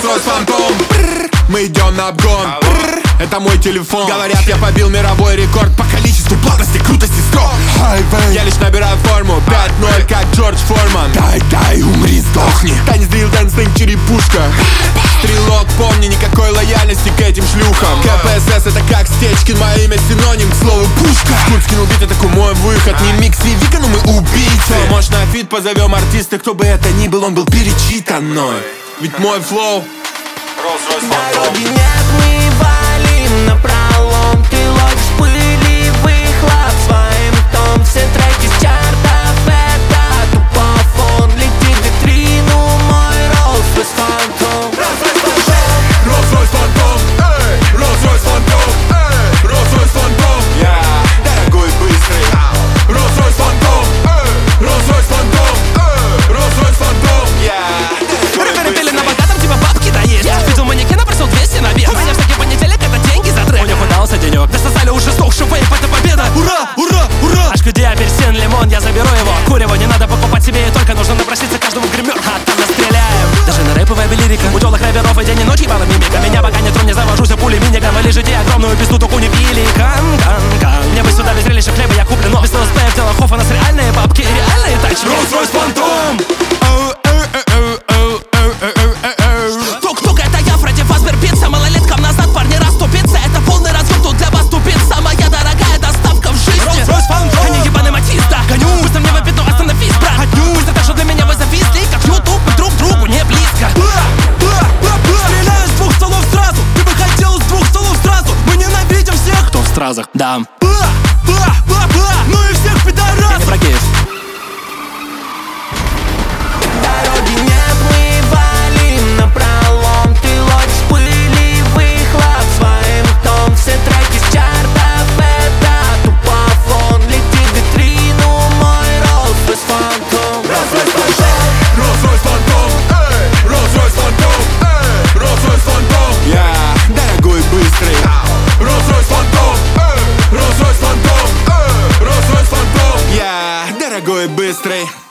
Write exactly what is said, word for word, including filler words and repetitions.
Rolls-Royce Phantom. Мы идем на обгон. Это мой телефон. Говорят, я побил мировой рекорд по количеству плотности, крутости, строк. Я лишь набираю форму пять ноль, как Джордж Форман. Дай, дай, умри, сдохни. Танец дрил, дэнс, черепушка. Стрелок, помни, никакой лояльности к этим шлюхам. КПСС это как Стечкин, мое имя синоним к слову пушка. Курт скинул бит, это такой мой выход. Не микс и Вика, но мы убийцы. Может на фит позовем артиста, кто бы это ни был, он был перечитан мной. Ведь мой флоу дороги нет, мы валим напролом. Ты ловишь пыль и выхлоп своим том. Все треки с чартов, это тупофон. Летит в витрину мой Rolls-Royce Phantom. Rolls-Royce Phantom, эй, Rolls-Royce Phantom, эй, Rolls-Royce Phantom. Я дорогой и быстрый. Rolls-Royce Phantom, эй, Rolls-Royce Phantom, эй, Rolls-Royce Phantom. Я рэперы пели на богатом, типа бабки да есть. Видел манекена, просил двести на вес. У меня всякий понедельник, это деньги за трек. У них удался денек, дососали уже сдохший вейп, это победа. Ура, ура, ура. Ашкуди, апельсин, лимон, я заберу его. Курево не надо покупать себе, и только нужно напроситься каждому в гример. А там настреляем. Даже на рэповая лирика. У тёлых рэперов и день и ночь ебала мимика. Меня пока не тру, не завожусь, а пули миниган. Вы лежите огромную пизду, туку не пили. Кан, кан, кан. Мне бы сюда без зрелища хлеба я куплю, но без ЛСП в тело хофа, у нас реальные бабки и реальные тачки. Rolls-Royce Phantom. Тук-тук, это я, Фредди Фазбер, пицца. Малолеткам назад парни расступиться. Это полный разгон, тут для вас тупица. Моя дорогая доставка в жизни. Rolls-Royce Phantom. Они ебаный матиз, да. Гоню, быстро мне в обиду, остановись, брат. Пусть это что для меня вы зависли, как YouTube, мы друг другу не близко. Стреляю с двух столов сразу. Ты бы хотел с двух столов сразу. Мы ненавидим всех, кто в стразах. Да. Ну и всех пидорасов. Я не про геев. Дороги нет, мы валим напролом. Ты ловишь пыль и выхлоп своим том. Все треки с чартов, это тупофон. Летит в витрину мой Rolls-Royce Phantom. Rolls-Royce Phantom, эй, Rolls-Royce Phantom, эй, Rolls-Royce Phantom. Я дорогой и быстрый. Rolls-Royce Phantom, эй, Rolls-Royce Phantom, эй, Rolls-Royce Phantom. Я дорогой и быстрый.